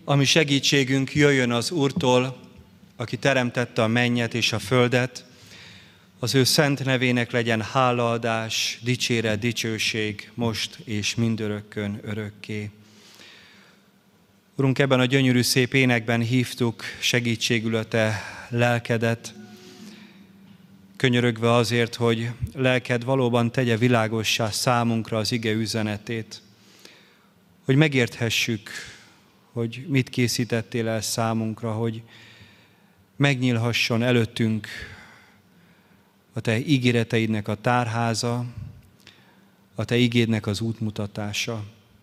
Ami segítségünk jöjjön az Úrtól, aki teremtette a mennyet és a földet, az ő szent nevének legyen hálaadás, dicséret, dicsőség, most és mindörökkön, örökké. Urunk, ebben a gyönyörű szép énekben hívtuk segítségül a Te lelkedet, könyörögve azért, hogy lelked valóban tegye világossá számunkra az ige üzenetét, hogy megérthessük, hogy mit készítettél el számunkra, hogy megnyílhasson előttünk a Te ígéreteidnek a tárháza, a Te igédnek az útmutatása.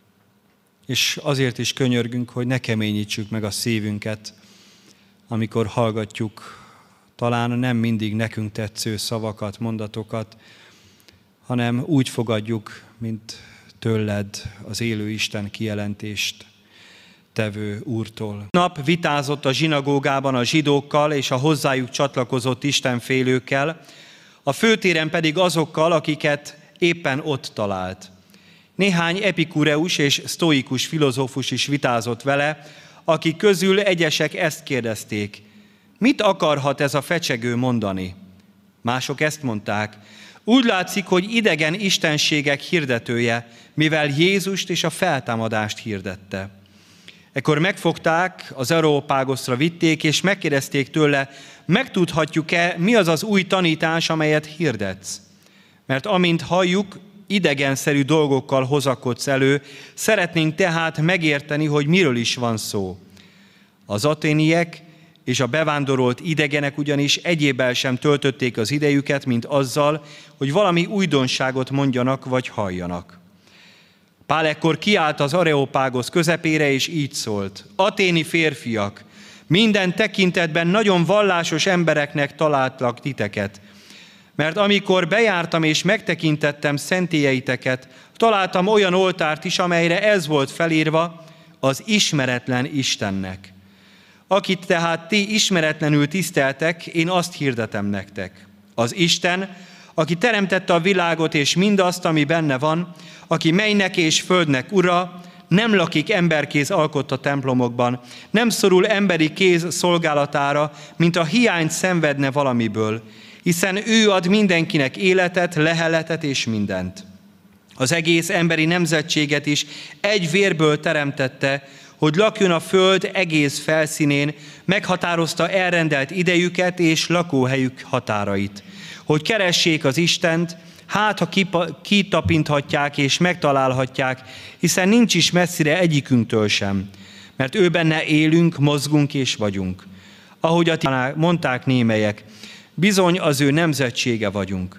És azért is könyörgünk, hogy ne keményítsük meg a szívünket, amikor hallgatjuk talán nem mindig nekünk tetsző szavakat, mondatokat, hanem úgy fogadjuk, mint tőled az élő Isten kijelentést tevő Úrtól. Nap vitázott a zsinagógában a zsidókkal és a hozzájuk csatlakozott istenfélőkkel, a főtéren pedig azokkal, akiket éppen ott talált. Néhány epikureus és sztoikus filozófus is vitázott vele, akik közül egyesek ezt kérdezték: mit akarhat ez a fecsegő mondani? Mások ezt mondták: úgy látszik, hogy idegen istenségek hirdetője, mivel Jézust és a feltámadást hirdette. Ekkor megfogták, az Areopágoszra vitték, és megkérdezték tőle: megtudhatjuk-e, mi az az új tanítás, amelyet hirdetsz? Mert amint halljuk, idegenszerű dolgokkal hozakodsz elő, szeretnénk tehát megérteni, hogy miről is van szó. Az aténiek és a bevándorolt idegenek ugyanis egyébbel sem töltötték az idejüket, mint azzal, hogy valami újdonságot mondjanak vagy halljanak. Pál ekkor kiállt az Areopágosz közepére, és így szólt: aténi férfiak, minden tekintetben nagyon vallásos embereknek találtlak titeket, mert amikor bejártam és megtekintettem szentélyeiteket, találtam olyan oltárt is, amelyre ez volt felírva: az ismeretlen Istennek. Akit tehát ti ismeretlenül tiszteltek, én azt hirdetem nektek. Az Isten, aki teremtette a világot és mindazt, ami benne van, aki mennynek és földnek ura, nem lakik emberkéz alkotta templomokban, nem szorul emberi kéz szolgálatára, mint a hiányt szenvedne valamiből, hiszen ő ad mindenkinek életet, leheletet és mindent. Az egész emberi nemzetséget is egy vérből teremtette, hogy lakjon a föld egész felszínén, meghatározta elrendelt idejüket és lakóhelyük határait, hogy keressék az Istent, hát ha kitapinthatják és megtalálhatják, hiszen nincs is messzire egyikünktől sem, mert ő benne élünk, mozgunk és vagyunk. Ahogy mondták némelyek, bizony az ő nemzetsége vagyunk.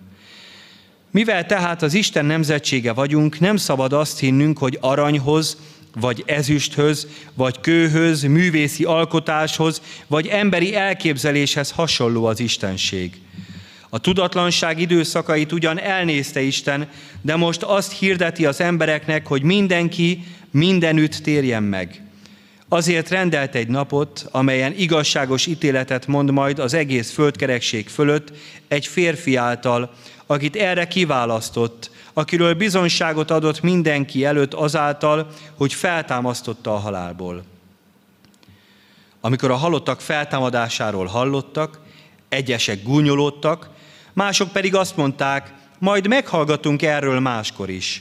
Mivel tehát az Isten nemzetsége vagyunk, nem szabad azt hinnünk, hogy aranyhoz, vagy ezüsthöz, vagy kőhöz, művészi alkotáshoz, vagy emberi elképzeléshez hasonló az istenség. A tudatlanság időszakait ugyan elnézte Isten, de most azt hirdeti az embereknek, hogy mindenki mindenütt térjen meg. Azért rendelt egy napot, amelyen igazságos ítéletet mond majd az egész földkerekség fölött egy férfi által, akit erre kiválasztott, akiről bizonyságot adott mindenki előtt azáltal, hogy feltámasztotta a halálból. Amikor a halottak feltámadásáról hallottak, egyesek gúnyolódtak, mások pedig azt mondták: majd meghallgatunk erről máskor is.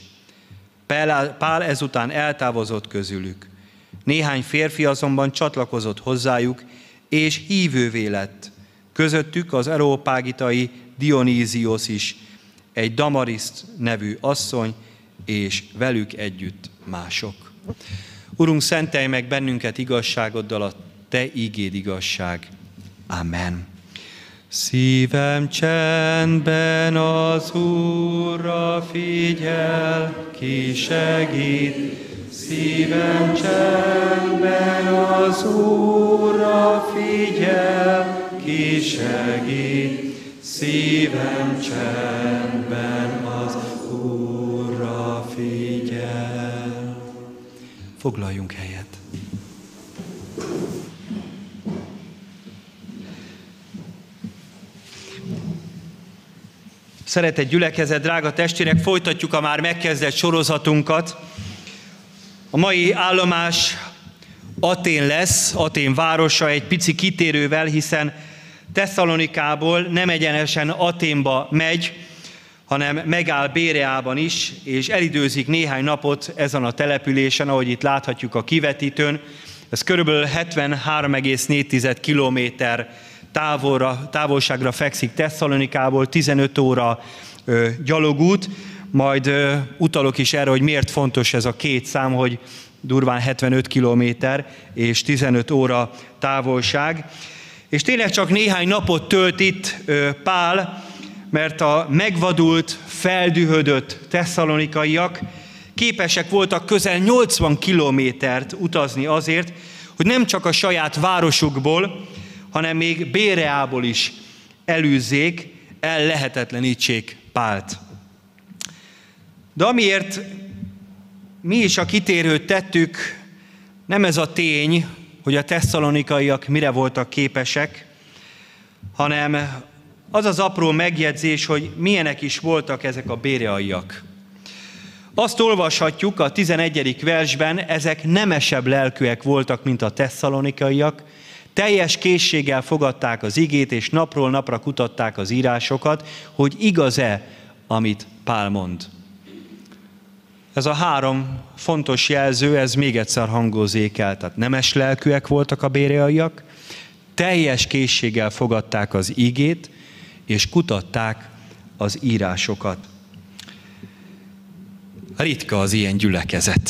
Pál ezután eltávozott közülük. Néhány férfi azonban csatlakozott hozzájuk, és hívővé lett. Közöttük az areopágitai Dioníziosz is, egy Damariszt nevű asszony, és velük együtt mások. Urunk, szentelj meg bennünket igazságoddal, a Te ígéd igazság. Amen. Szívem csendben az Úrra figyel, ki segít. Szívem csendben az Úrra figyel, ki segít. Szívem csendben az Úrra figyel. Foglaljunk helyet. Szeretett gyülekezet, drága testvérek, folytatjuk a már megkezdett sorozatunkat. A mai állomás Atén lesz, Atén városa egy pici kitérővel, hiszen Tesszalonikából nem egyenesen Aténba megy, hanem megáll Béreában is, és elidőzik néhány napot ezen a településen, ahogy itt láthatjuk a kivetítőn. Ez körülbelül 73,4 kilométer távolságra fekszik Tesszalonikából, 15 óra gyalogút, majd utalok is erre, hogy miért fontos ez a két szám, hogy durván 75 kilométer és 15 óra távolság. És tényleg csak néhány napot tölt itt Pál, mert a megvadult, feldühödött tesszalonikaiak képesek voltak közel 80 kilométert utazni azért, hogy nem csak a saját városukból, hanem még Béreából is elűzzék, ellehetetlenítsék Pált. De amiért mi is a kitérőt tettük, nem ez a tény, hogy a tesszalonikaiak mire voltak képesek, hanem az az apró megjegyzés, hogy milyenek is voltak ezek a béreaiak. Azt olvashatjuk a 11. versben, ezek nemesebb lelkűek voltak, mint a tesszalonikaiak, teljes készséggel fogadták az igét, és napról napra kutatták az írásokat, hogy igaz-e, amit Pál mond. Ez a három fontos jelző, ez még egyszer hangozzék el. Tehát nemes lelkűek voltak a béreaiak, teljes készséggel fogadták az igét, és kutatták az írásokat. Ritka az ilyen gyülekezet.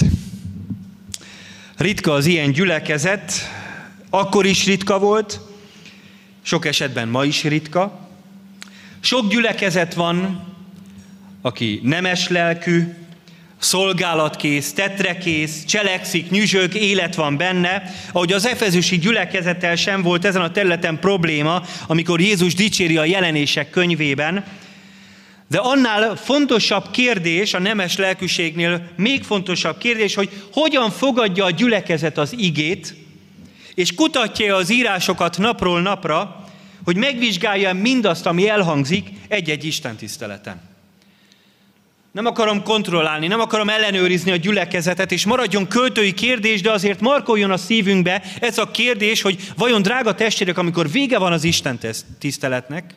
Ritka az ilyen gyülekezet, akkor is ritka volt, sok esetben ma is ritka. Sok gyülekezet van, aki nemes lelkű, szolgálatkész, tetrekész, cselekszik, nyüzsög, élet van benne, ahogy az efezusi gyülekezettel sem volt ezen a területen probléma, amikor Jézus dicséri a Jelenések könyvében, de annál fontosabb kérdés, a nemes lelkűségnél még fontosabb kérdés, hogy hogyan fogadja a gyülekezet az igét, és kutatja az írásokat napról napra, hogy megvizsgálja mindazt, ami elhangzik egy-egy istentiszteleten. Nem akarom kontrollálni, nem akarom ellenőrizni a gyülekezetet, és maradjon költői kérdés, de azért markoljon a szívünkbe ez a kérdés, hogy vajon, drága testvérek, amikor vége van az Isten tiszteletnek,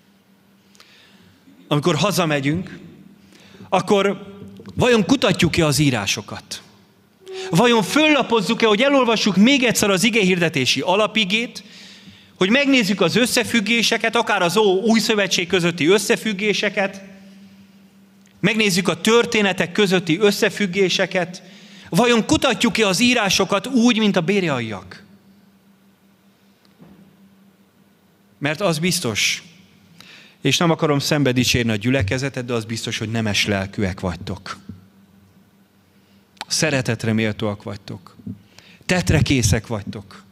amikor hazamegyünk, akkor vajon kutatjuk-e az írásokat? Vajon föllapozzuk-e, hogy elolvassuk még egyszer az igehirdetési alapigét, hogy megnézzük az összefüggéseket, akár az új szövetség közötti összefüggéseket, megnézzük a történetek közötti összefüggéseket, vajon kutatjuk-e az írásokat úgy, mint a béreaiak? Mert az biztos, és nem akarom szembe dicsérni a gyülekezetet, de az biztos, hogy nemes lelkűek vagytok. Szeretetre méltóak vagytok. Tetrekészek vagytok.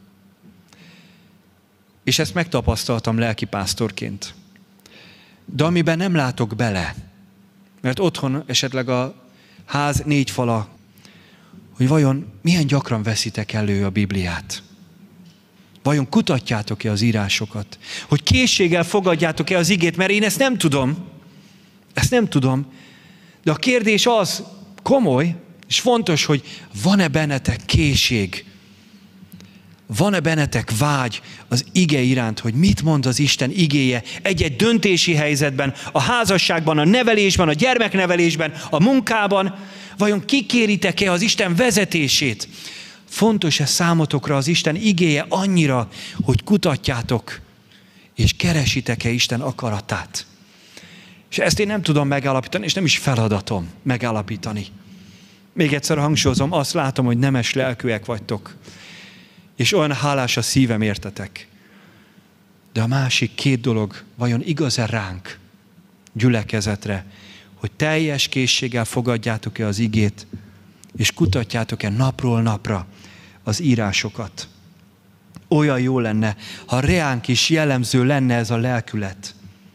És ezt megtapasztaltam lelkipásztorként. De amiben nem látok bele, mert otthon esetleg a ház 4 fala, hogy vajon milyen gyakran veszitek elő a Bibliát? Vajon kutatjátok-e az írásokat? Hogy készséggel fogadjátok-e az igét? Mert én ezt nem tudom. De a kérdés az komoly, és fontos, hogy van-e bennetek készség? Van-e bennetek vágy az ige iránt, hogy mit mond az Isten igéje egy-egy döntési helyzetben, a házasságban, a nevelésben, a gyermeknevelésben, a munkában? Vajon kikéritek-e az Isten vezetését? Fontos-e számotokra az Isten igéje annyira, hogy kutatjátok, és keresitek-e Isten akaratát? És ezt én nem tudom megállapítani, és nem is feladatom megállapítani. Még egyszer hangsúlyozom, azt látom, hogy nemes lelkűek vagytok, és olyan hálás a szívem értetek. De a másik 2 dolog, vajon igaz-e ránk, gyülekezetre, hogy teljes készséggel fogadjátok-e az igét, és kutatjátok-e napról napra az írásokat? Olyan jó lenne, ha reánk is jellemző lenne ez a lelkület.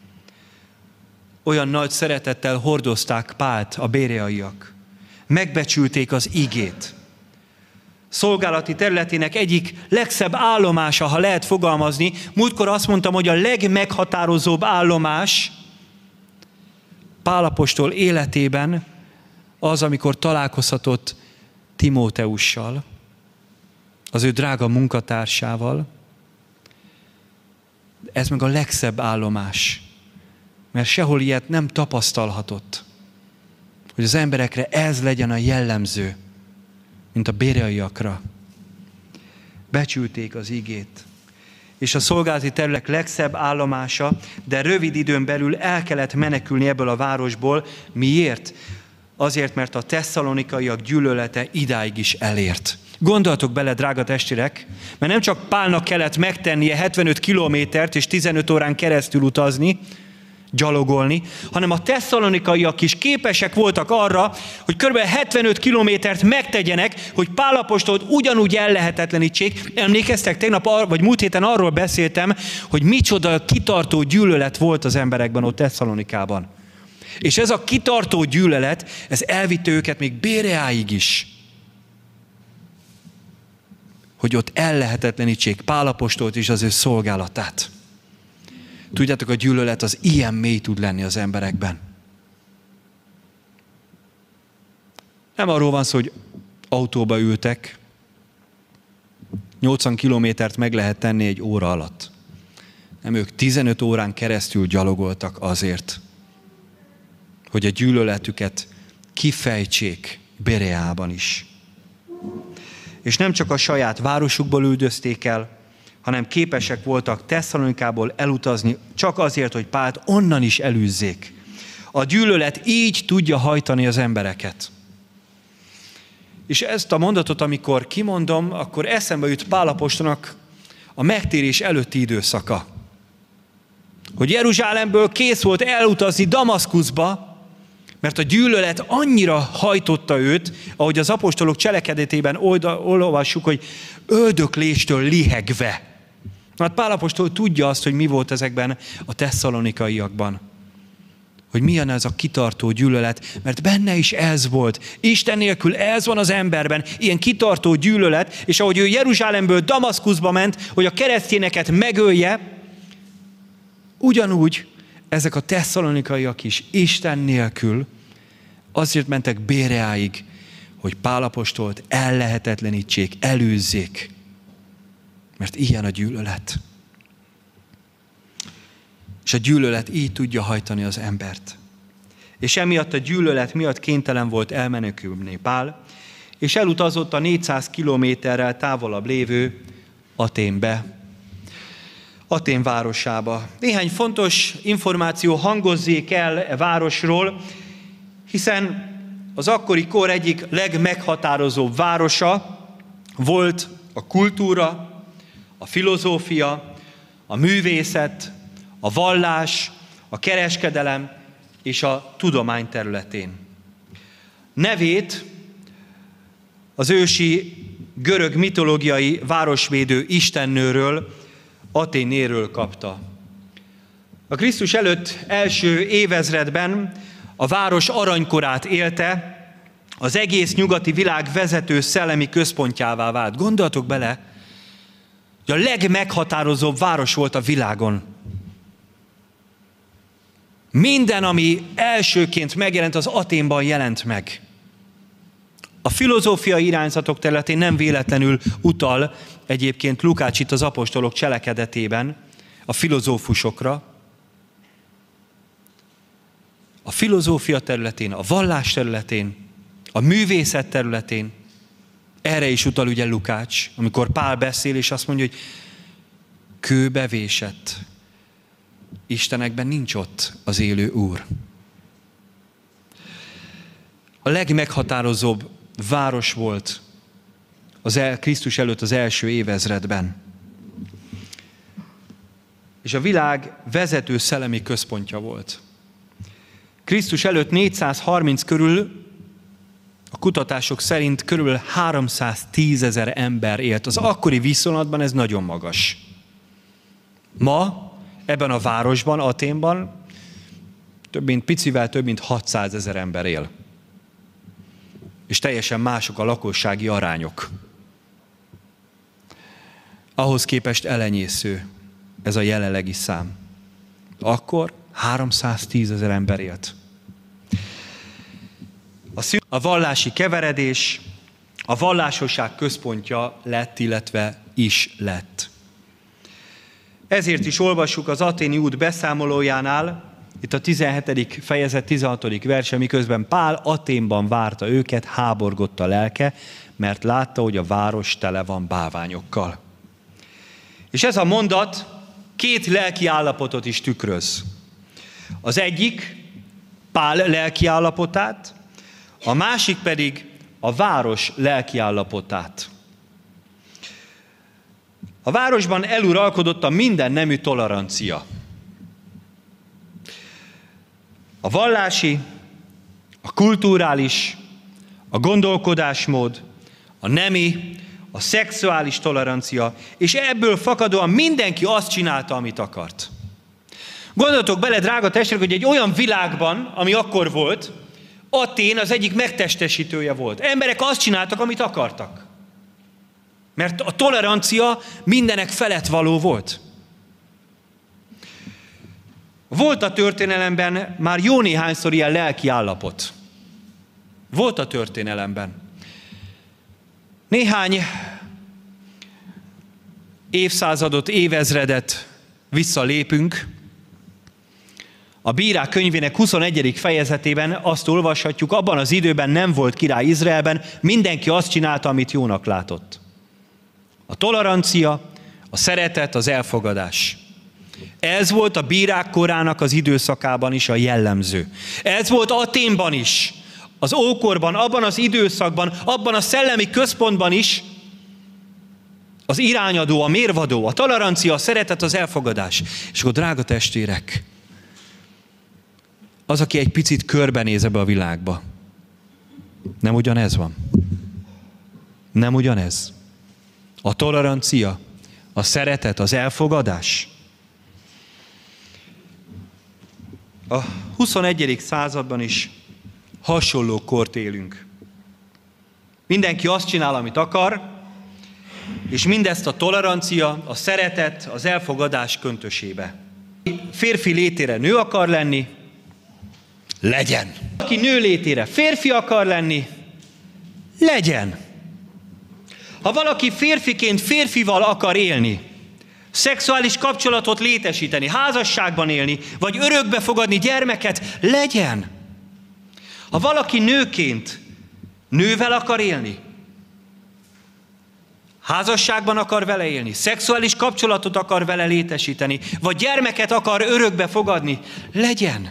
Olyan nagy szeretettel hordozták Pált a béreaiak. Megbecsülték az igét. Szolgálati területének egyik legszebb állomása, ha lehet fogalmazni. Múltkor azt mondtam, hogy a legmeghatározóbb állomás Pál apostol életében az, amikor találkozhatott Timóteussal, az ő drága munkatársával. Ez meg a legszebb állomás, mert sehol ilyet nem tapasztalhatott, hogy az emberekre ez legyen a jellemző, mint a béreaiakra. Becsülték az igét. És a szolgálati terület legszebb állomása, de rövid időn belül el kellett menekülni ebből a városból. Miért? Azért, mert a tesszalonikaiak gyűlölete idáig is elért. Gondoltok bele, drága testvérek, mert nem csak Pálnak kellett megtennie 75 kilométert és 15 órán keresztül utazni, gyalogolni, hanem a tesszalonikaiak is képesek voltak arra, hogy kb. 75 kilométert megtegyenek, hogy Pál apostolt ugyanúgy ellehetetlenítsék. Emlékeztek, tegnap vagy múlt héten arról beszéltem, hogy micsoda kitartó gyűlölet volt az emberekben ott Tesszalonikában. És ez a kitartó gyűlölet, ez elvitte őket még Béreáig is, hogy ott ellehetetlenítsék Pál apostolt és az ő szolgálatát. Tudjátok, a gyűlölet az ilyen mély tud lenni az emberekben. Nem arról van szó, hogy autóba ültek, 80 kilométert meg lehet tenni egy óra alatt. Nem, ők 15 órán keresztül gyalogoltak azért, hogy a gyűlöletüket kifejtsék Bereában is. És nem csak a saját városukból üldözték el, hanem képesek voltak Tesszalonikából elutazni csak azért, hogy Pált onnan is elűzzék. A gyűlölet így tudja hajtani az embereket. És ezt a mondatot, amikor kimondom, akkor eszembe jut Pál apostolnak a megtérés előtti időszaka. Hogy Jeruzsálemből kész volt elutazni Damaszkuszba, mert a gyűlölet annyira hajtotta őt, ahogy az apostolok cselekedetében olvassuk, hogy öldökléstől lihegve. Hát Pál apostol tudja azt, hogy mi volt ezekben a tesszalonikaiakban. Hogy milyen ez a kitartó gyűlölet, mert benne is ez volt. Isten nélkül ez van az emberben, ilyen kitartó gyűlölet, és ahogy ő Jeruzsálemből Damaszkuszba ment, hogy a keresztényeket megölje, ugyanúgy ezek a tesszalonikaiak is Isten nélkül azért mentek Béreáig, hogy Pál apostolt ellehetetlenítsék, elűzzék. Mert ilyen a gyűlölet. És a gyűlölet így tudja hajtani az embert. És emiatt a gyűlölet miatt kénytelen volt elmenekülni Pál, és elutazott a 400 kilométerrel távolabb lévő Athénbe, Athén városába. Néhány fontos információ hangozzék el e városról, hiszen az akkori kor egyik legmeghatározóbb városa volt a kultúra, a filozófia, a művészet, a vallás, a kereskedelem és a tudomány területén. Nevét az ősi görög mitológiai városvédő istennőről, Athénéről kapta. A Krisztus előtt első évezredben a város aranykorát élte, az egész nyugati világ vezető szellemi központjává vált. Gondoltok bele, hogy a legmeghatározóbb város volt a világon. Minden, ami elsőként megjelent, az Athénban jelent meg. A filozófiai irányzatok területén nem véletlenül utal egyébként Lukács itt az apostolok cselekedetében a filozófusokra. A filozófia területén, a vallás területén, a művészet területén, erre is utal ugye Lukács, amikor Pál beszél, és azt mondja, hogy kőbe vésett. Istenekben nincs ott az élő Úr. A legmeghatározóbb város volt Krisztus előtt az első évezredben. És a világ vezető szellemi központja volt. Krisztus előtt 430 körül, a kutatások szerint körülbelül 310 000 ember élt. Az akkori viszonylatban ez nagyon magas. Ma ebben a városban, Athénban picivel több mint 600 000 ember él. És teljesen mások a lakossági arányok. Ahhoz képest elenyésző ez a jelenlegi szám. Akkor 310 000 ember élt. A vallási keveredés, A vallásosság központja lett, illetve is lett. Ezért is olvassuk az Athéni út beszámolójánál, itt a 17. fejezet 16. verse, miközben Pál Athénban várta őket, háborgott a lelke, mert látta, hogy a város tele van bálványokkal. És ez a mondat két lelki állapotot is tükröz. Az egyik Pál lelki állapotát, a másik pedig a város lelki állapotát. A városban eluralkodott a minden nemű tolerancia. A vallási, a kulturális, a gondolkodásmód, a nemi, a szexuális tolerancia, és ebből fakadóan mindenki azt csinálta, amit akart. Gondoltok bele, drága testvérek, hogy egy olyan világban, ami akkor volt, Athén az egyik megtestesítője volt. Emberek azt csináltak, amit akartak. Mert a tolerancia mindenek felett való volt. Volt a történelemben már jó néhányszor ilyen lelki állapot. Volt a történelemben. Néhány évszázadot, évezredet visszalépünk. A Bírák könyvének 21. fejezetében azt olvashatjuk, abban az időben nem volt király Izraelben, mindenki azt csinálta, amit jónak látott. A tolerancia, a szeretet, az elfogadás. Ez volt a bírák korának az időszakában is a jellemző. Ez volt Athénban is, az ókorban, abban az időszakban, abban a szellemi központban is az irányadó, a mérvadó, a tolerancia, a szeretet, az elfogadás. És akkor, drága testvérek, az, aki egy picit körbenéz ebbe a világba, nem ugyanez van? Nem ugyanez? A tolerancia, a szeretet, az elfogadás. A 21. században is hasonló kort élünk. Mindenki azt csinál, amit akar, és mindezt a tolerancia, a szeretet, az elfogadás köntösébe. Férfi létére nő akar lenni, legyen. Aki nő létére férfi akar lenni, legyen. Ha valaki férfiként férfival akar élni, szexuális kapcsolatot létesíteni, házasságban élni, vagy örökbe fogadni gyermeket, legyen. Ha valaki nőként nővel akar élni, házasságban akar vele élni, szexuális kapcsolatot akar vele létesíteni, vagy gyermeket akar örökbe fogadni, legyen.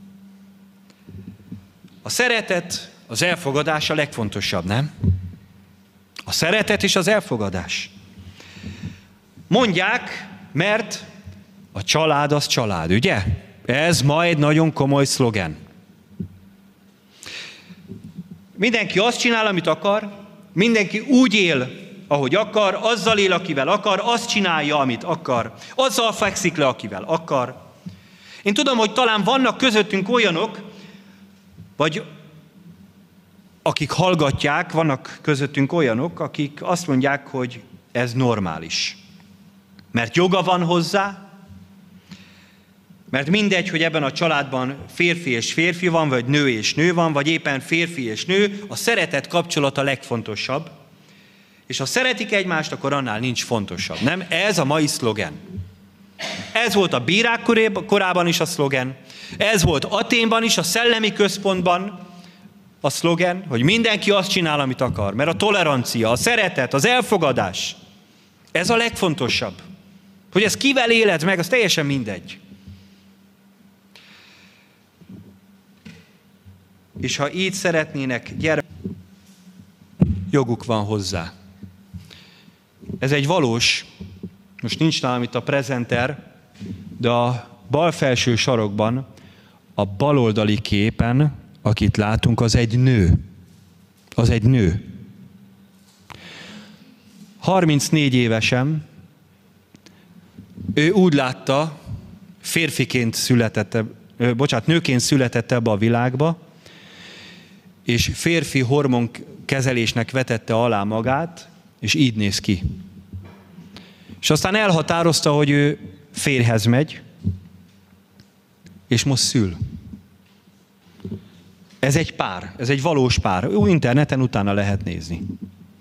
A szeretet, az elfogadás a legfontosabb, nem? A szeretet és az elfogadás. Mondják, mert a család az család, ugye? Ez ma egy nagyon komoly szlogen. Mindenki azt csinál, amit akar, mindenki úgy él, ahogy akar, azzal él, akivel akar, azt csinálja, amit akar, azzal fekszik le, akivel akar. Én tudom, hogy talán vannak közöttünk olyanok, vagy akik hallgatják, vannak közöttünk olyanok, akik azt mondják, hogy ez normális. Mert joga van hozzá, mert mindegy, hogy ebben a családban férfi és férfi van, vagy nő és nő van, vagy éppen férfi és nő, a szeretet kapcsolata legfontosabb. És ha szeretik egymást, akkor annál nincs fontosabb, nem? Ez a mai szlogen. Ez volt a bírák korában is a szlogen. Ez volt Athénban is, a szellemi központban a szlogen, hogy mindenki azt csinál, amit akar. Mert a tolerancia, a szeretet, az elfogadás, ez a legfontosabb. Hogy ez kivel éled meg, az teljesen mindegy. És ha így szeretnének joguk van hozzá. Ez egy valós, most nincs nálam itt a prezenter, de a bal felső sarokban, a baloldali képen, akit látunk, az egy nő. Az egy nő. 34 évesen ő úgy látta, nőként született ebbe a világba, és férfi hormonkezelésnek vetette alá magát, és így néz ki. És aztán elhatározta, hogy ő férjhez megy, és most szül. Ez egy pár, ez egy valós pár. Interneten utána lehet nézni.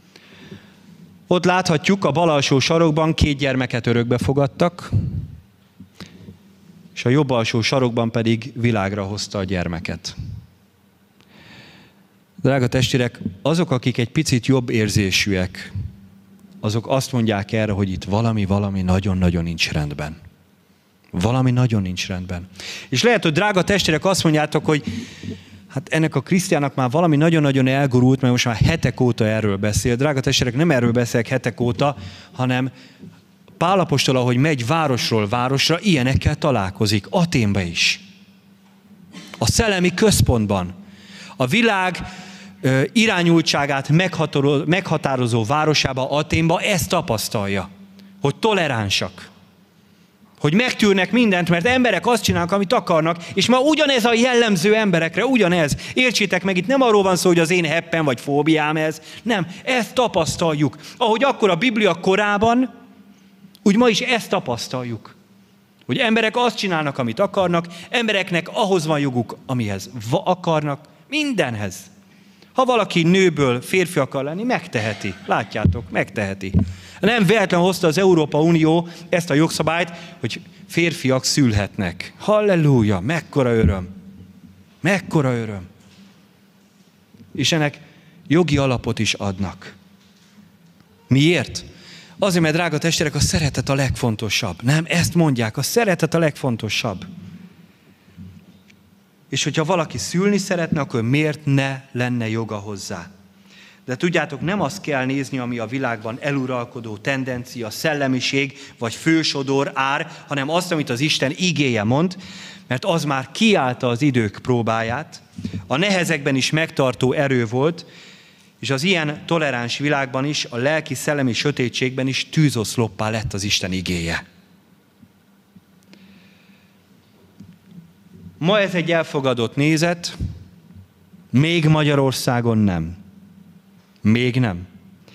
Ott láthatjuk, a bal alsó sarokban 2 gyermeket örökbe fogadtak, és a jobb alsó sarokban pedig világra hozta a gyermeket. Drága testvérek, azok, akik egy picit jobb érzésűek, azok azt mondják erre, hogy itt valami nagyon-nagyon nincs rendben. Valami nagyon nincs rendben. És lehet, hogy drága testvérek azt mondjátok, hogy hát ennek a Krisztiának már valami nagyon-nagyon elgurult, mert most már hetek óta erről beszél. Drága testvérek, nem erről beszélek hetek óta, hanem Pál apostol, ahogy megy városról városra, ilyenekkel találkozik. Athénba is. A szellemi központban. A világ irányultságát meghatározó városába, Athénba ezt tapasztalja. Hogy toleránsak. Hogy megtűrnek mindent, mert emberek azt csinálnak, amit akarnak, és ma ugyanez a jellemző emberekre, ugyanez. Értsétek meg, itt nem arról van szó, hogy az én heppen vagy fóbiám ez. Nem, ezt tapasztaljuk. Ahogy akkor a Biblia korában, úgy ma is ezt tapasztaljuk. Hogy emberek azt csinálnak, amit akarnak, embereknek ahhoz van joguk, amihez akarnak, mindenhez. Ha valaki nőből férfi akar lenni, megteheti. Látjátok, megteheti. Nem véletlenül hozta az Európa Unió ezt a jogszabályt, hogy férfiak szülhetnek. Halleluja, mekkora öröm. Mekkora öröm. És ennek jogi alapot is adnak. Miért? Azért, mert drága testvérek, a szeretet a legfontosabb. Nem, ezt mondják, a szeretet a legfontosabb. És hogyha valaki szülni szeretne, akkor miért ne lenne joga hozzá? De tudjátok, nem azt kell nézni, ami a világban eluralkodó tendencia, szellemiség, vagy fősodor, ár, hanem azt, amit az Isten igéje mond, mert az már kiállta az idők próbáját, a nehezekben is megtartó erő volt, és az ilyen toleráns világban is, a lelki-szellemi sötétségben is tűzoszloppá lett az Isten igéje. Ma ez egy elfogadott nézet, még Magyarországon nem. Még nem.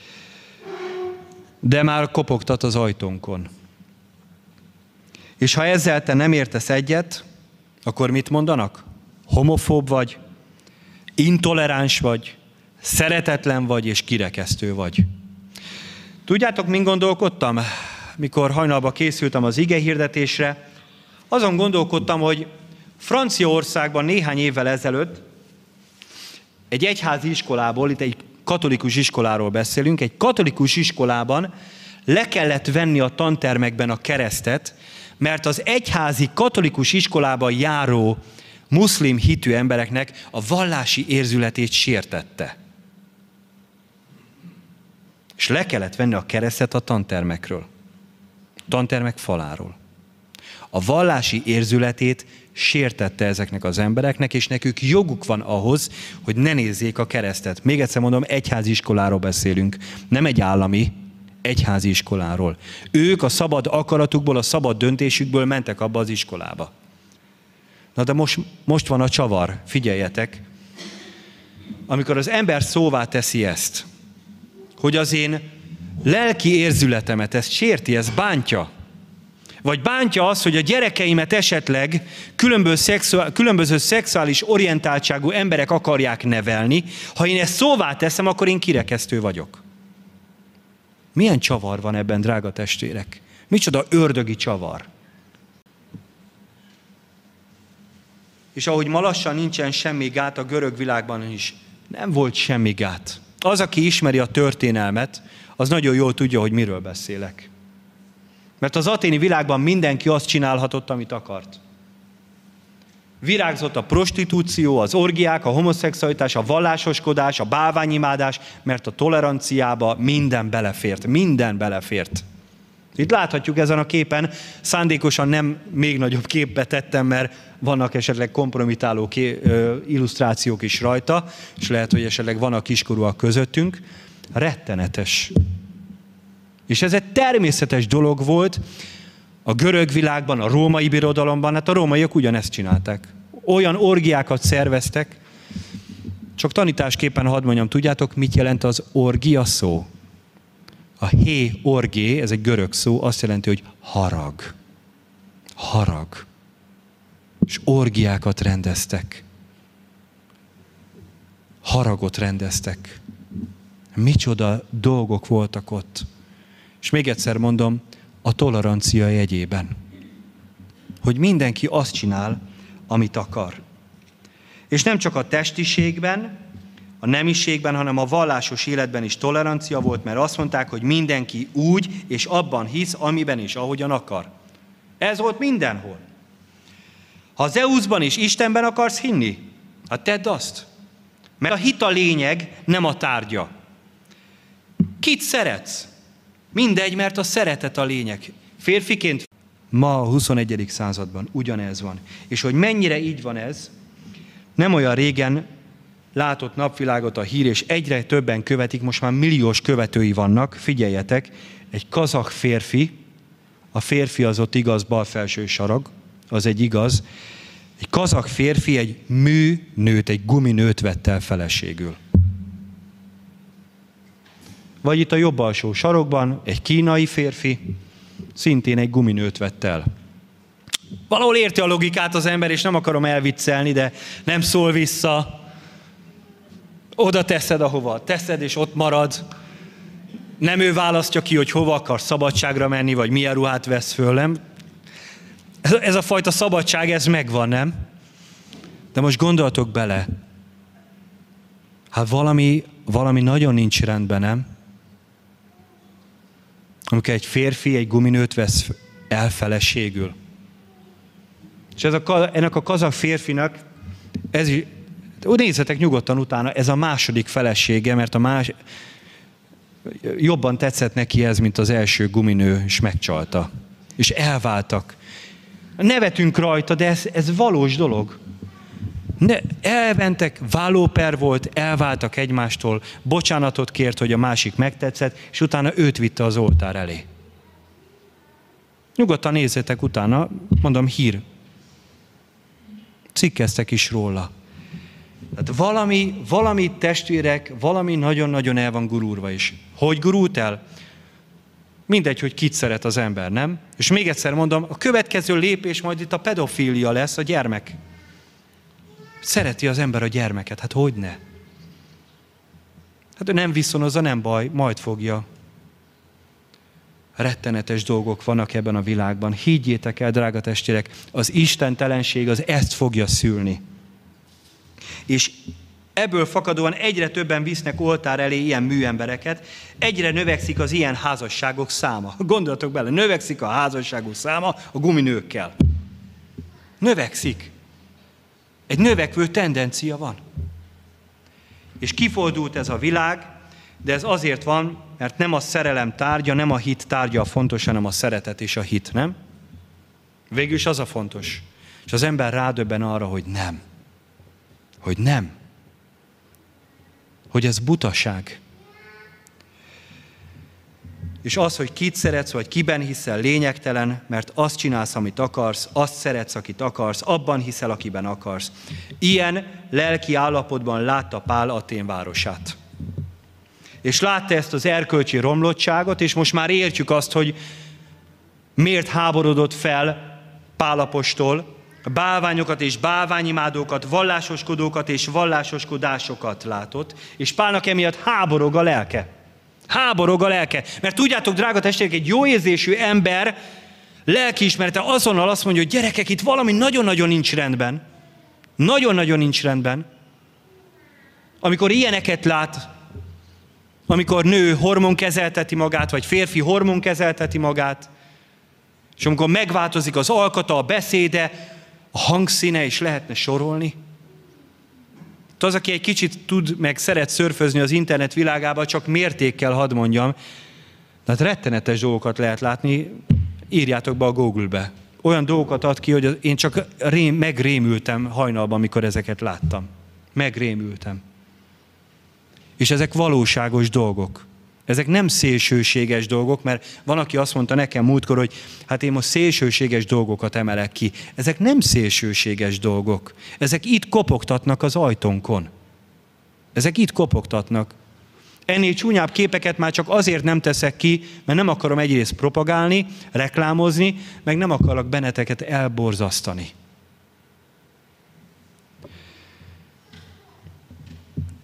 De már kopogtat az ajtónkon. És ha ezzel te nem értesz egyet, akkor mit mondanak? Homofób vagy, intoleráns vagy, szeretetlen vagy és kirekesztő vagy. Tudjátok, min gondolkodtam, mikor hajnalba készültem az igehirdetésre? Azon gondolkodtam, hogy Franciaországban néhány évvel ezelőtt egy egyházi iskolából, itt egy katolikus iskoláról beszélünk, egy katolikus iskolában le kellett venni a tantermekben a keresztet, mert az egyházi katolikus iskolában járó muszlim hitű embereknek a vallási érzületét sértette. És le kellett venni a keresztet a tantermekről. A tantermek faláról. A vallási érzületét sértette ezeknek az embereknek, és nekük joguk van ahhoz, hogy ne nézzék a keresztet. Még egyszer mondom, egyházi iskoláról beszélünk, nem egy állami, egyházi iskoláról. Ők a szabad akaratukból, a szabad döntésükből mentek abba az iskolába. Na de most van a csavar, figyeljetek. Amikor az ember szóvá teszi ezt, hogy az én lelki érzületemet ezt sérti, ez bántja, vagy bántja az, hogy a gyerekeimet esetleg különböző szexuális orientáltságú emberek akarják nevelni, ha én ezt szóvá teszem, akkor én kirekesztő vagyok. Milyen csavar van ebben, drága testvérek? Micsoda ördögi csavar. És ahogy ma lassan nincsen semmi gát, a görög világban is nem volt semmi gát. Az, aki ismeri a történelmet, az nagyon jól tudja, hogy miről beszélek. Mert az aténi világban mindenki azt csinálhatott, amit akart. Virágzott a prostitúció, az orgiák, a homoszexualitás, a vallásoskodás, a bálványimádás, mert a toleranciába minden belefért. Minden belefért. Itt láthatjuk ezen a képen, szándékosan nem még nagyobb képbe tettem, mert vannak esetleg kompromitáló illusztrációk is rajta, és lehet, hogy esetleg vannak kiskorúak közöttünk. Rettenetes. És ez egy természetes dolog volt a görög világban, a római birodalomban, hát a rómaiak ugyanezt csinálták. Olyan orgiákat szerveztek, csak tanításképpen hadd mondjam, tudjátok, mit jelent az orgia szó? A orgé, ez egy görög szó, azt jelenti, hogy harag. Harag. És orgiákat rendeztek. Haragot rendeztek. Micsoda dolgok voltak ott. És még egyszer mondom, a tolerancia jegyében. Hogy mindenki azt csinál, amit akar. És nem csak a testiségben, a nemiségben, hanem a vallásos életben is tolerancia volt, mert azt mondták, hogy mindenki úgy és abban hisz, amiben és ahogyan akar. Ez volt mindenhol. Ha Zeusban és Istenben akarsz hinni, hát tedd azt. Mert a hit a lényeg, nem a tárgya. Kit szeretsz? Mindegy, mert a szeretet a lényeg. Férfiként ma a 21. században ugyanez van. És hogy mennyire így van ez, nem olyan régen látott napvilágot a hír, és egyre többen követik, most már milliós követői vannak, figyeljetek, egy kazakh férfi, a férfi az ott igaz, bal felső sarag, az egy igaz, egy kazakh férfi egy műnőt, egy guminőt vett el feleségül. Vagy itt a jobb alsó sarokban egy kínai férfi szintén egy guminőt vett el. Valahol érti a logikát az ember, és nem akarom elviccelni, de nem szól vissza. Oda teszed, ahova teszed, és ott marad. Nem ő választja ki, hogy hova akar szabadságra menni, vagy milyen ruhát vesz föl, nem? Ez a fajta szabadság, ez megvan, nem? De most gondoltok bele. Hát valami nagyon nincs rendben, nem? Amikor egy férfi egy guminőt vesz el feleségül. És ennek a kazakh férfinak, nézzetek nyugodtan utána, ez a második felesége, mert jobban tetszett neki ez, mint az első guminő, és megcsalta. És elváltak. Nevetünk rajta, de ez valós dolog. Elmentek, vállóper volt, elváltak egymástól, bocsánatot kért, hogy a másik megtetszett, és utána őt vitte az oltár elé. Nyugodtan nézzétek utána, mondom, hír. Cikkeztek is róla. Tehát valami testvérek, valami nagyon-nagyon el van gurulva is. Hogy gurult el? Mindegy, hogy kit szeret az ember, nem? És még egyszer mondom, a következő lépés majd itt a pedofília lesz, a gyermek. Szereti az ember a gyermeket, hát hogyne? Hát ő nem viszonozza, nem baj, majd fogja. Rettenetes dolgok vannak ebben a világban. Higgyétek el, drága testvérek, az istentelenség az ezt fogja szülni. És ebből fakadóan egyre többen visznek oltár elé ilyen műembereket, egyre növekszik az ilyen házasságok száma. Gondoljatok bele, növekszik a házasságok száma a guminőkkel. Növekszik. Egy növekvő tendencia van. És kifordult ez a világ, de ez azért van, mert nem a szerelem tárgya, nem a hit tárgya a fontos, hanem a szeretet és a hit, nem? Végül is az a fontos. És az ember rádöbben arra, hogy nem. Hogy nem. Hogy ez butaság. És az, hogy kit szeretsz, vagy kiben hiszel, lényegtelen, mert azt csinálsz, amit akarsz, azt szeretsz, akit akarsz, abban hiszel, akiben akarsz. Ilyen lelki állapotban látta Pál Atén városát. És látta ezt az erkölcsi romlottságot, és most már értjük azt, hogy miért háborodott fel Pál apostol, bálványokat és bálványimádókat, vallásoskodókat és vallásoskodásokat látott, és Pálnak emiatt háborog a lelke. Háborog a lelke. Mert tudjátok, drága testvérek, egy jó érzésű ember lelkiismerete azonnal azt mondja, hogy gyerekek, itt valami nagyon-nagyon nincs rendben. Nagyon-nagyon nincs rendben. Amikor ilyeneket lát, amikor nő hormonkezelteti magát, vagy férfi hormonkezelteti magát, és amikor megváltozik az alkata, a beszéde, a hangszíne, és lehetne sorolni. Az, aki egy kicsit tud, meg szeret szörfözni az internet világában, csak mértékkel hadd mondjam, tehát rettenetes dolgokat lehet látni, írjátok be a Google-be. Olyan dolgokat ad ki, hogy én csak megrémültem hajnalban, amikor ezeket láttam. Megrémültem. És ezek valóságos dolgok. Ezek nem szélsőséges dolgok, mert van, aki azt mondta nekem múltkor, hogy hát én most szélsőséges dolgokat emelek ki. Ezek nem szélsőséges dolgok. Ezek itt kopogtatnak az ajtónkon. Ezek itt kopogtatnak. Ennél csúnyább képeket már csak azért nem teszek ki, mert nem akarom egyrészt propagálni, reklámozni, meg nem akarok benneteket elborzasztani.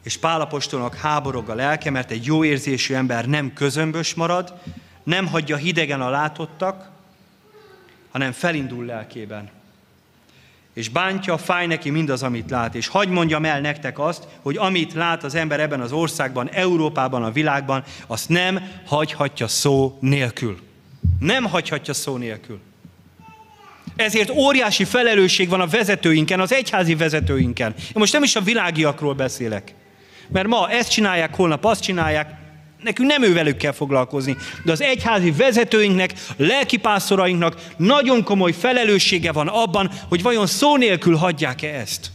És Pál apostolnak háborog a lelke, mert egy jó érzésű ember nem közömbös marad, nem hagyja hidegen a látottak, hanem felindul lelkében. És bántja, fáj neki mindaz, amit lát. És hadd mondjam el nektek azt, hogy amit lát az ember ebben az országban, Európában, a világban, azt nem hagyhatja szó nélkül. Nem hagyhatja szó nélkül. Ezért óriási felelősség van a vezetőinken, az egyházi vezetőinken. Én most nem is a világiakról beszélek. Mert ma ezt csinálják, holnap azt csinálják, nekünk nem ővelük kell foglalkozni. De az egyházi vezetőinknek, lelkipásztorainknak nagyon komoly felelőssége van abban, hogy vajon szó nélkül hagyják-e ezt.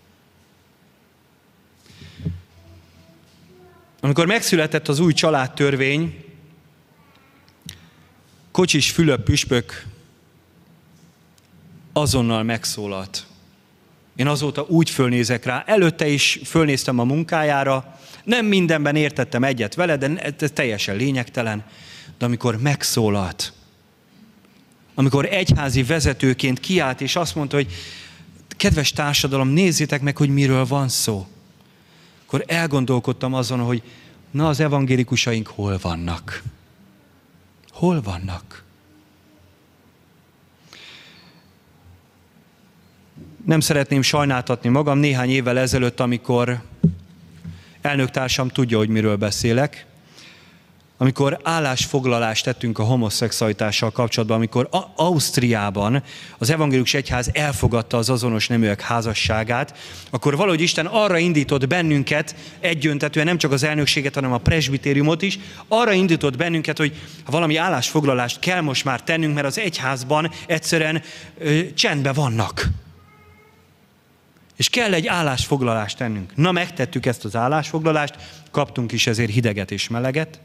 Amikor megszületett az új családtörvény, Kocsis Fülöp püspök azonnal megszólalt. Én azóta úgy fölnézek rá, előtte is fölnéztem a munkájára, nem mindenben értettem egyet vele, de ez teljesen lényegtelen. De amikor megszólalt, amikor egyházi vezetőként kiállt, és azt mondta, hogy kedves társadalom, nézzétek meg, hogy miről van szó, akkor elgondolkodtam azon, hogy na, az evangélikusaink hol vannak? Hol vannak? Nem szeretném sajnáltatni magam, néhány évvel ezelőtt, amikor elnöktársam tudja, hogy miről beszélek, amikor állásfoglalást tettünk a homoszexualitással kapcsolatban, amikor Ausztriában az evangélikus egyház elfogadta az azonos neműek házasságát, akkor valahogy Isten arra indított bennünket, egyöntetően nem csak az elnökséget, hanem a presbitériumot is, arra indított bennünket, hogy valami állásfoglalást kell most már tennünk, mert az egyházban egyszerűen csendben vannak. És kell egy állásfoglalást tennünk. Na, megtettük ezt az állásfoglalást, kaptunk is ezért hideget és meleget.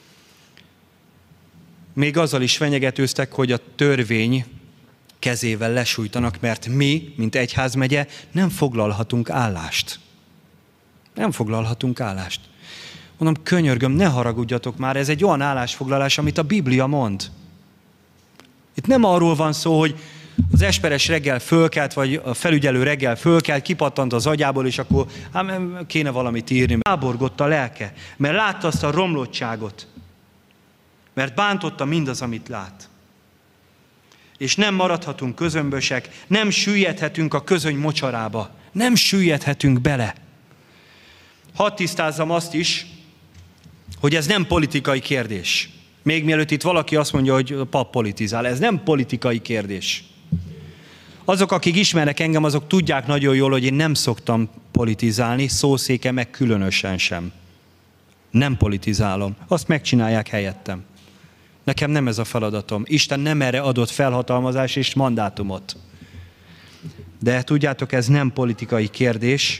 Még azzal is fenyegetőztek, hogy a törvény kezével lesújtanak, mert mi, mint egyházmegye, nem foglalhatunk állást. Nem foglalhatunk állást. Mondom, könyörgöm, ne haragudjatok már, ez egy olyan állásfoglalás, amit a Biblia mond. Itt nem arról van szó, hogy az esperes reggel fölkelt, vagy a felügyelő reggel fölkelt, kipattant az agyából, és akkor kéne valamit írni. Háborgott a lelke, mert látta azt a romlottságot. Mert bántotta mindaz, amit lát. És nem maradhatunk közömbösek, nem süllyedhetünk a közöny mocsarába. Nem süllyedhetünk bele. Hadd tisztázzam azt is, hogy ez nem politikai kérdés. Még mielőtt itt valaki azt mondja, hogy a pap politizál. Ez nem politikai kérdés. Azok, akik ismernek engem, azok tudják nagyon jól, hogy én nem szoktam politizálni, szószéke meg különösen sem. Nem politizálom. Azt megcsinálják helyettem. Nekem nem ez a feladatom. Isten nem erre adott felhatalmazás és mandátumot. De tudjátok, ez nem politikai kérdés.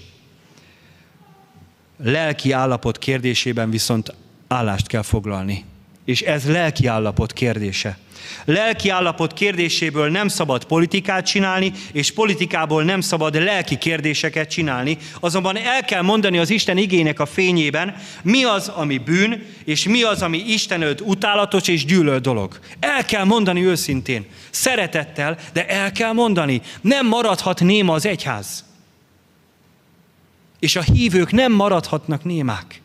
Lelki állapot kérdésében viszont állást kell foglalni. És ez lelki állapot kérdése. Lelki állapot kérdéséből nem szabad politikát csinálni, és politikából nem szabad lelki kérdéseket csinálni. Azonban el kell mondani az Isten igének a fényében, mi az, ami bűn, és mi az, ami Isten előtt utálatos és gyűlölt dolog. El kell mondani őszintén, szeretettel, de el kell mondani. Nem maradhat néma az egyház. És a hívők nem maradhatnak némák.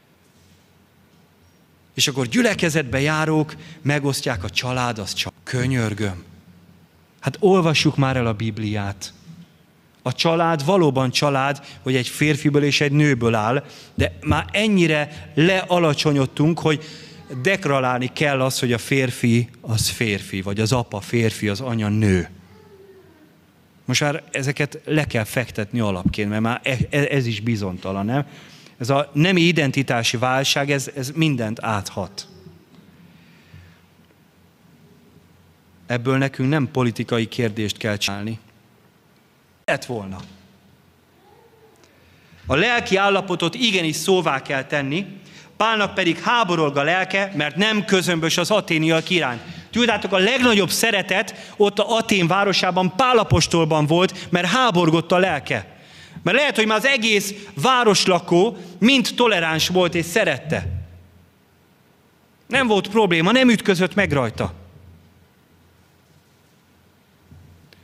És akkor gyülekezetbe járók megosztják a család, az csak könyörgöm. Hát olvassuk már el a Bibliát. A család valóban család, hogy egy férfiből és egy nőből áll, de már ennyire lealacsonyodtunk, hogy deklarálni kell az, hogy a férfi az férfi, vagy az apa férfi, az anya nő. Most már ezeket le kell fektetni alapként, mert már ez is bizonytalan, nem? Ez a nemi identitási válság, ez mindent áthat. Ebből nekünk nem politikai kérdést kell csinálni. Lett volna. A lelki állapotot igenis szóvá kell tenni, Pálnak pedig háborog a lelke, mert nem közömbös az aténiak iránt. Tudjátok, a legnagyobb szeretet ott a Atén városában Pál apostolban volt, mert háborgott a lelke. Mert lehet, hogy már az egész városlakó mind toleráns volt és szerette. Nem volt probléma, nem ütközött meg rajta.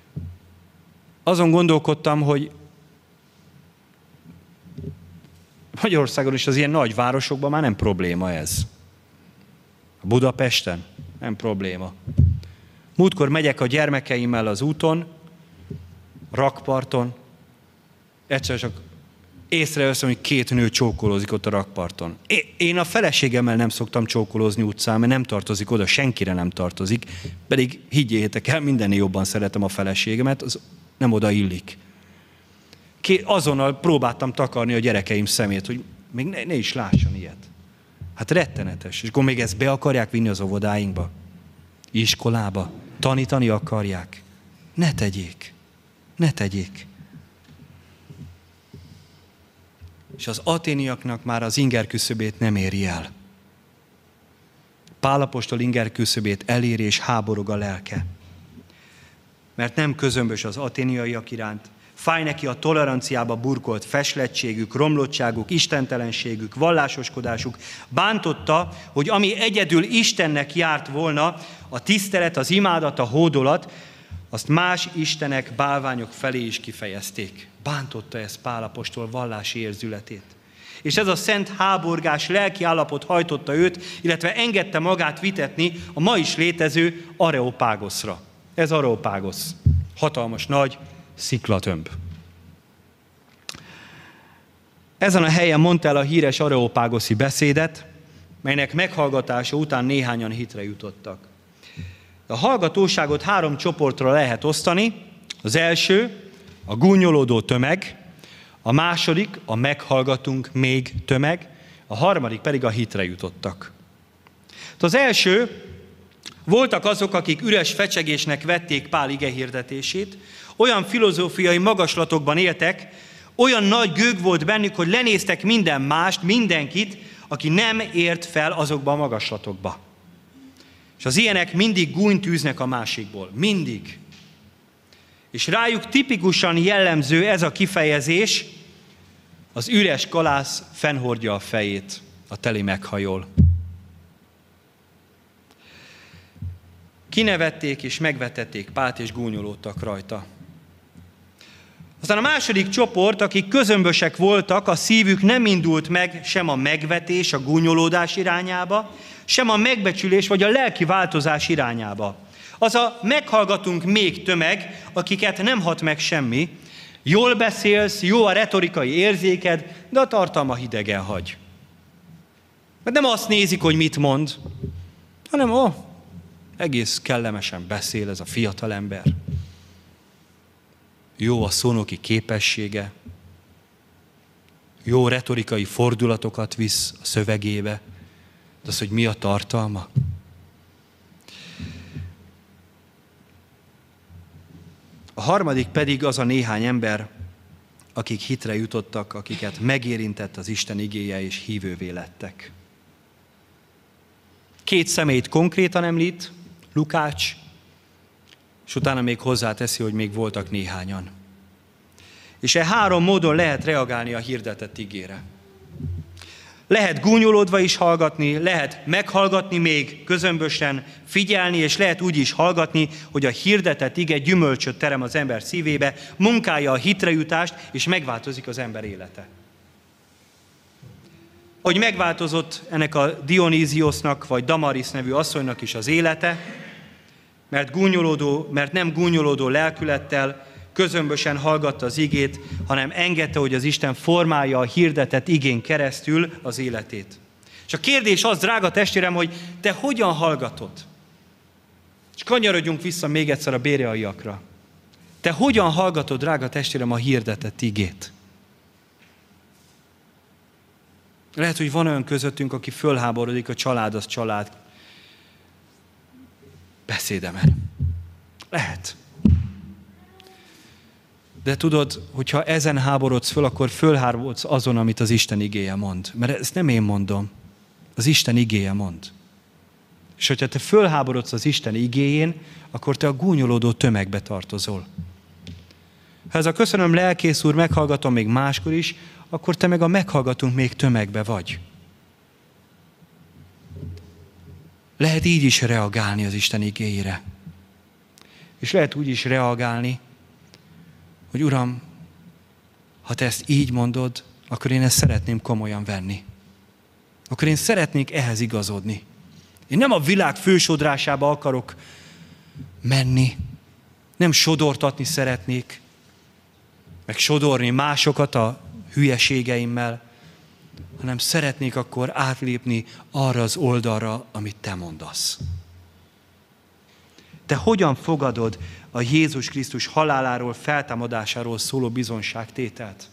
Azon gondolkodtam, hogy Magyarországon is az ilyen nagy városokban már nem probléma ez. A Budapesten nem probléma. Múltkor megyek a gyermekeimmel az úton, rakparton, egyszer csak észreveszem, hogy 2 nő csókolózik ott a rakparton. Én a feleségemmel nem szoktam csókolózni utcán, mert nem tartozik oda, senkire nem tartozik, pedig higgyétek el, mindennél jobban szeretem a feleségemet, az nem oda illik. Azonnal próbáltam takarni a gyerekeim szemét, hogy még ne is lásson ilyet. Hát rettenetes. És akkor még ezt be akarják vinni az óvodáinkba, iskolába, tanítani akarják. Ne tegyék. Ne tegyék. És az aténiaknak már az inger küszöbét nem éri el. Pál apostol inger küszöbét eléri, és háborog a lelke. Mert nem közömbös az aténiaiak iránt, fáj neki a toleranciába burkolt feslettségük, romlottságuk, istentelenségük, vallásoskodásuk. Bántotta, hogy ami egyedül Istennek járt volna, a tisztelet, az imádat, a hódolat, azt más istenek, bálványok felé is kifejezték. Bántotta ez Pál apostol vallási érzületét. És ez a szent háborgás, lelki állapot hajtotta őt, illetve engedte magát vitetni a ma is létező Areopágoszra. Ez Areopágosz. Hatalmas, nagy sziklatömb. Ezen a helyen mondta el a híres areopágoszi beszédet, melynek meghallgatása után néhányan hitre jutottak. A hallgatóságot 3 csoportra lehet osztani. Az első a gúnyolódó tömeg, a második a meghallgatunk még tömeg, a harmadik pedig a hitre jutottak. Az első, voltak azok, akik üres fecsegésnek vették Pál igehirdetését, olyan filozófiai magaslatokban éltek, olyan nagy gőg volt bennük, hogy lenéztek minden mást, mindenkit, aki nem ért fel azokba a magaslatokba. És az ilyenek mindig gúnyt űznek a másikból. Mindig. És rájuk tipikusan jellemző ez a kifejezés, az üres kalász fennhordja a fejét, a teli meghajol. Kinevették és megvetették Pált, és gúnyolódtak rajta. Aztán a második csoport, akik közömbösek voltak, a szívük nem indult meg sem a megvetés, a gúnyolódás irányába, sem a megbecsülés vagy a lelki változás irányába. Az a meghallgatunk még tömeg, akiket nem hat meg semmi. Jól beszélsz, jó a retorikai érzéked, de a tartalma hidegen hagy. Mert nem azt nézik, hogy mit mond, hanem egész kellemesen beszél ez a fiatalember. Jó a szónoki képessége, jó retorikai fordulatokat visz a szövegébe, de az, hogy mi a tartalma. A harmadik pedig az a néhány ember, akik hitre jutottak, akiket megérintett az Isten igéje, és hívővé lettek. 2 személyt konkrétan említ Lukács, és utána még hozzáteszi, hogy még voltak néhányan. És 3 módon lehet reagálni a hirdetett igére. Lehet gúnyolódva is hallgatni, lehet meghallgatni még közömbösen, figyelni, és lehet úgy is hallgatni, hogy a hirdetett ige gyümölcsöt terem az ember szívébe, munkálja a hitrejutást, és megváltozik az ember élete. Hogy megváltozott ennek a Dionýziosznak, vagy Damaris nevű asszonynak is az élete, mert nem gúnyolódó lelkülettel, közömbösen hallgatta az igét, hanem engedte, hogy az Isten formálja a hirdetett igén keresztül az életét. És a kérdés az, drága testvérem, hogy te hogyan hallgatod? És kanyarodjunk vissza még egyszer a béreaiakra. Te hogyan hallgatod, drága testvérem, a hirdetett igét? Lehet, hogy van olyan közöttünk, aki fölháborodik a család az család beszédemen. Lehet. De tudod, hogyha ezen háborodsz föl, akkor fölháborodsz azon, amit az Isten igéje mond. Mert ezt nem én mondom. Az Isten igéje mond. És hogyha te fölháborodsz az Isten igéjén, akkor te a gúnyolódó tömegbe tartozol. Ha ez a köszönöm lelkész úr, meghallgatom még máskor is, akkor te meg a meghallgatunk még tömegbe vagy. Lehet így is reagálni az Isten igéjére. És lehet úgy is reagálni, hogy Uram, ha te ezt így mondod, akkor én ezt szeretném komolyan venni. Akkor én szeretnék ehhez igazodni. Én nem a világ fősodrásába akarok menni, nem sodortatni szeretnék, meg sodorni másokat a hülyeségeimmel, hanem szeretnék akkor átlépni arra az oldalra, amit te mondasz. Te hogyan fogadod a Jézus Krisztus haláláról, feltámadásáról szóló bizonságtételt?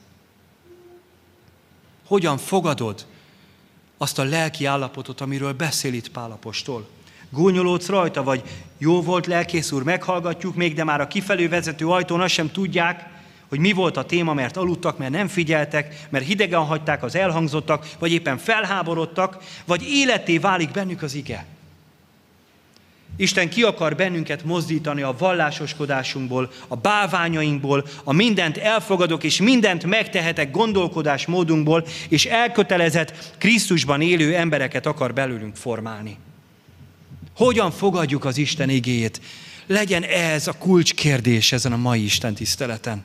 Hogyan fogadod azt a lelki állapotot, amiről beszél itt Pál apostol? Gúnyolódsz rajta, vagy jó volt, lelkész úr, meghallgatjuk még, de már a kifelé vezető ajtón azt sem tudják, hogy mi volt a téma, mert aludtak, mert nem figyeltek, mert hidegen hagyták az elhangzottak, vagy éppen felháborodtak, vagy életé válik bennük az ige. Isten ki akar bennünket mozdítani a vallásoskodásunkból, a bálványainkból, a mindent elfogadok és mindent megtehetek gondolkodásmódunkból, és elkötelezett Krisztusban élő embereket akar belőlünk formálni. Hogyan fogadjuk az Isten igéjét? Legyen ez a kulcskérdés ezen a mai Isten tiszteleten.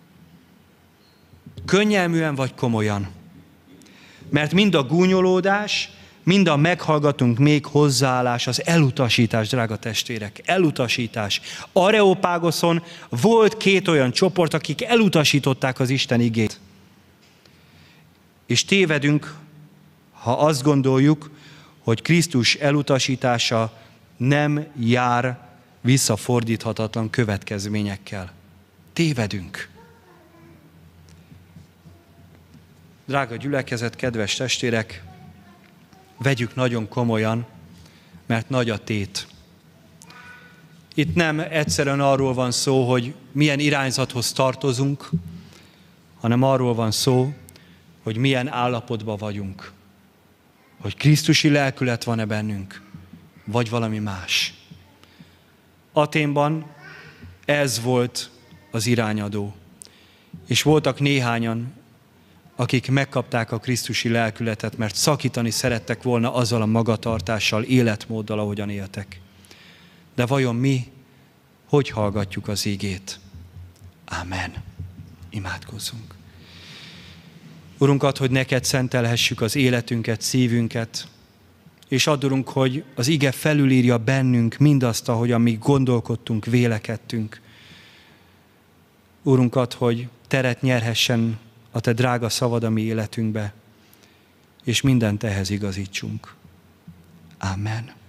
Könnyelműen vagy komolyan? Mert mind a gúnyolódás, mind a meghallgatunk még hozzáállás, az elutasítás, drága testvérek, elutasítás. Areopágoszon volt 2 olyan csoport, akik elutasították az Isten igét. És tévedünk, ha azt gondoljuk, hogy Krisztus elutasítása nem jár visszafordíthatatlan következményekkel. Tévedünk. Drága gyülekezet, kedves testvérek, vegyük nagyon komolyan, mert nagy a tét. Itt nem egyszerűen arról van szó, hogy milyen irányzathoz tartozunk, hanem arról van szó, hogy milyen állapotban vagyunk. Hogy krisztusi lelkület van-e bennünk, vagy valami más. Aténban ez volt az irányadó. És voltak néhányan, akik megkapták a krisztusi lelkületet, mert szakítani szerettek volna azzal a magatartással, életmóddal, ahogyan éltek. De vajon mi, hogy hallgatjuk az igét? Ámen. Imádkozzunk. Urunk, add, hogy neked szentelhessük az életünket, szívünket, és add, hogy az ige felülírja bennünk mindazt, ahogyan mi gondolkodtunk, vélekedtünk. Urunk, add, hogy teret nyerhessen a te drága szavad a mi életünkbe, és mindent ehhez igazítsunk. Amen.